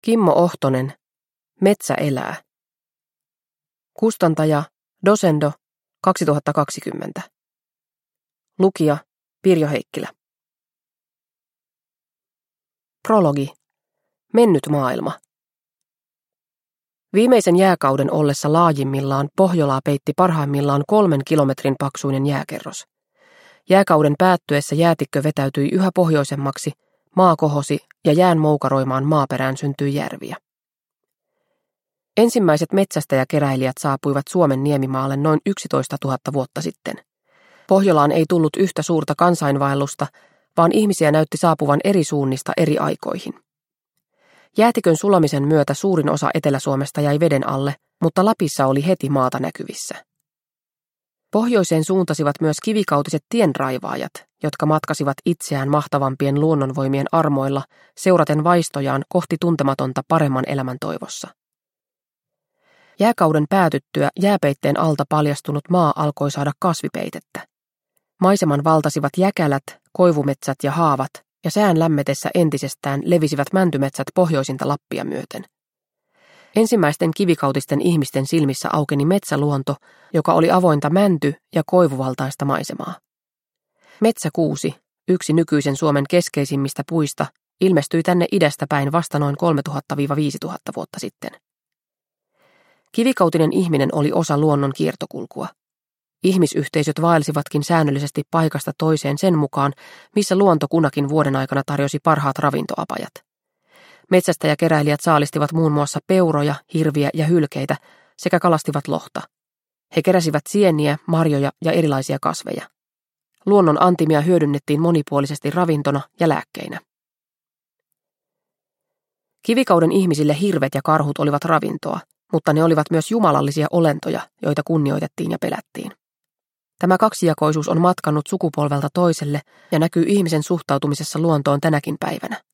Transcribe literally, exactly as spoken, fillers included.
Kimmo Ohtonen, Metsä elää. Kustantaja Dosendo kaksituhattakaksikymmentä. Lukija Pirjo Heikkilä. Prologi. Mennyt maailma. Viimeisen jääkauden ollessa laajimmillaan Pohjolaa peitti parhaimmillaan kolmen kilometrin paksuinen jääkerros. Jääkauden päättyessä jäätikkö vetäytyi yhä pohjoisemmaksi, maa kohosi ja jään moukaroimaan maaperään syntyi järviä. Ensimmäiset metsästäjäkeräilijät saapuivat Suomen niemimaalle noin yksitoistatuhatta vuotta sitten. Pohjolaan ei tullut yhtä suurta kansainvaellusta, vaan ihmisiä näytti saapuvan eri suunnista eri aikoihin. Jäätikön sulamisen myötä suurin osa Etelä-Suomesta jäi veden alle, mutta Lapissa oli heti maata näkyvissä. Pohjoiseen suuntasivat myös kivikautiset tienraivaajat, jotka matkasivat itseään mahtavampien luonnonvoimien armoilla seuraten vaistojaan kohti tuntematonta paremman elämän toivossa. Jääkauden päätyttyä jääpeitteen alta paljastunut maa alkoi saada kasvipeitettä. Maiseman valtasivat jäkälät, koivumetsät ja haavat, ja sään lämmetessä entisestään levisivät mäntymetsät pohjoisinta Lappia myöten. Ensimmäisten kivikautisten ihmisten silmissä aukeni metsäluonto, joka oli avointa mänty- ja koivuvaltaista maisemaa. Metsäkuusi, yksi nykyisen Suomen keskeisimmistä puista, ilmestyi tänne idästä päin vasta noin kolmetuhatta–viisituhatta vuotta sitten. Kivikautinen ihminen oli osa luonnon kiertokulkua. Ihmisyhteisöt vaelsivatkin säännöllisesti paikasta toiseen sen mukaan, missä luonto kunakin vuoden aikana tarjosi parhaat ravintoapajat. Metsästäjäkeräilijät saalistivat muun muassa peuroja, hirviä ja hylkeitä sekä kalastivat lohta. He keräsivät sieniä, marjoja ja erilaisia kasveja. Luonnon antimia hyödynnettiin monipuolisesti ravintona ja lääkkeinä. Kivikauden ihmisille hirvet ja karhut olivat ravintoa, mutta ne olivat myös jumalallisia olentoja, joita kunnioitettiin ja pelättiin. Tämä kaksijakoisuus on matkannut sukupolvelta toiselle ja näkyy ihmisen suhtautumisessa luontoon tänäkin päivänä.